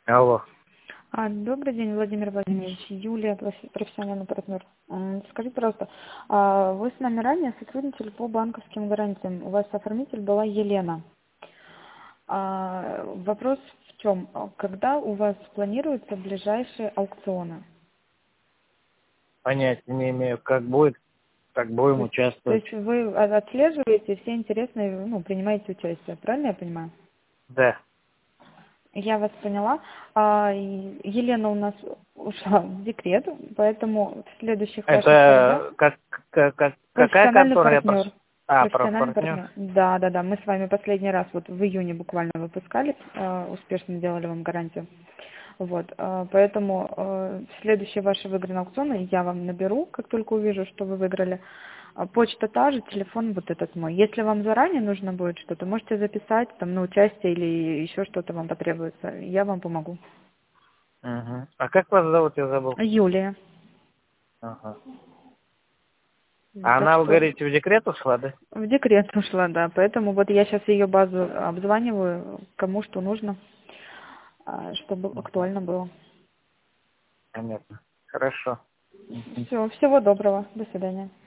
Алло. Добрый день, Владимир Владимирович. Юлия, профессиональный партнер. Скажите, пожалуйста, вы с нами ранее сотрудничали по банковским гарантиям. У вас оформитель была Елена. Вопрос в чем? Когда у вас планируются ближайшие аукционы? Понятия не имею, как будет, так будем То участвовать. есть вы отслеживаете все интересные, принимаете участие, правильно я понимаю? Да. Я вас поняла. Елена у нас ушла в декрет, поэтому в следующих ваших торгах Это какая профессиональный контора? партнер. Про Профессиональный партнер. партнер. Да. Мы с вами последний раз вот в июне буквально выпускали, успешно делали вам гарантию. Вот, поэтому следующие ваши выигранные аукционы я вам наберу, как только увижу, что вы выиграли. Почта та же, телефон вот этот мой. Если вам заранее нужно будет что-то, можете записать там на участие или еще что-то вам потребуется. Я вам помогу. Угу. А как вас зовут, я забыл? Юлия. Ага. А Так она, вы что говорите, в декрет ушла, да? в декрет ушла, да. Поэтому вот я сейчас ее базу обзваниваю, кому что нужно, чтобы Мгм. актуально было. Понятно. Хорошо. Мгм. Все, всего доброго. До свидания.